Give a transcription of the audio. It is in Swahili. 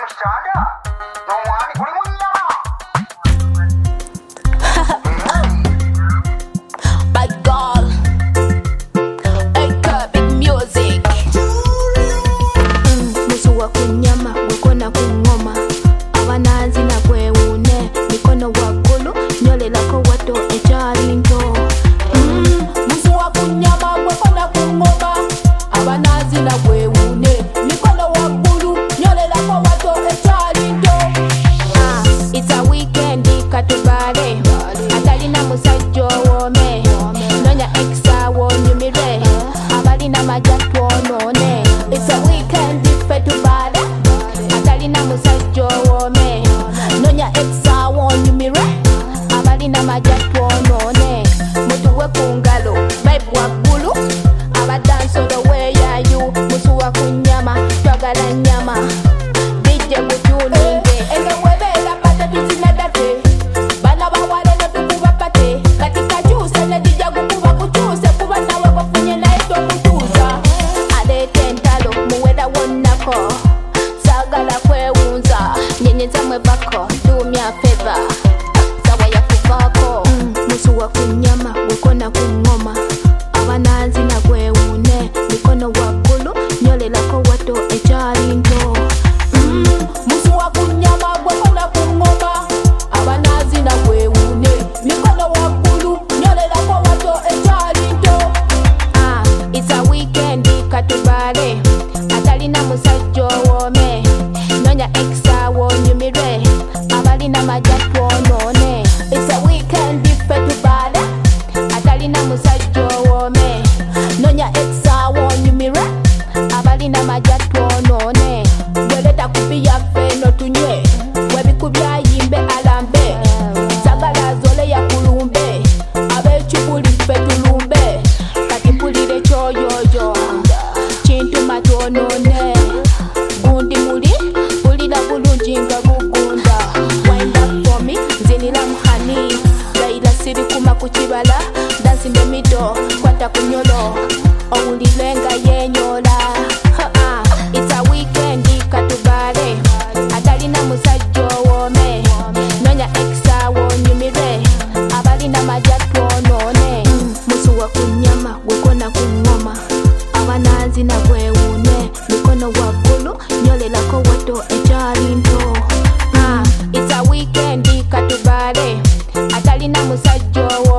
mukyala n'omwami guli mu nnyama. Bad girl, eka big music. Musuwa kunyama, gwekona kungoma. Abanazi na gwewune, mikono waggulu, nyolelako wato ekyali nto. Musuwa kunyama, gwekona kungoma. Abanazi na gwewune, mikono waggulu, nyolelako wato ekyali nto. It's a weekend, katubale. Atalina musajja owome. Nonya exa wonyumire. Abalina majja twonone. It's a weekend, ffe tubale. Atalina musajja owome. Nonya exa wonyumire. Abalina majja twonone. Mutuwe kungalo, vibe waggulu. Abadansolo weeyayu. Musuwa kunyama, twagala nyama. DJ mutuninge. Eno webeera pata tuzinadate. Bana bawale no tukuba pate. Katika juice ne DJ gukuba kuchuse. Kuba nawe wafunye naye tokutuuza. Aleete entalo muwera wonnako. Saagala kwewunza. Nyenyeza mwebako. Do me a favor. Sawa yakuvaako. Musuwa kunyama, gwekona kungoma. Abanazi na gwewune. Mikono waggulu, nyolelako wato ekyali nto. Musuwa kunyama, gwekona kungoma. Abanazi na gwewune. Mikono waggulu, nyolelako wato ekyali nto. It's a weekend, katubale. Atalina musajja owome. Nonya exa wonyumire. Abalina majja twonone. It's a weekend, ffe tubale. Atalina musajja owome. Nonya exa wonyumire. Abalina majja twonone. Gweleta kubi yaffe no tunywe. Webikubya yimbe alambe. Sagala zole yakulumbe. Ab'ekibuli ffe tulumbe. Kati mpulire kyoyoyo. Kintuma twonone. Gundi muli, mpulira bulungi nga gugunda. Wind up for me, nzinira muhani. Layira sirikuma ku kibala. Dance in the middle, kwata ku nyolo. Owulire nga yenyola. It's a weekend, katubale. Atalina musajja owome. Nonya exa wonyumire. Abalina majja twonone. Musuwa kunyama, gwekona kungoma. Abanazi na gwewune. Mikono waggulu, nyolelako wato ekyali nto. It's a weekend, katubale. Atalina musajja owome.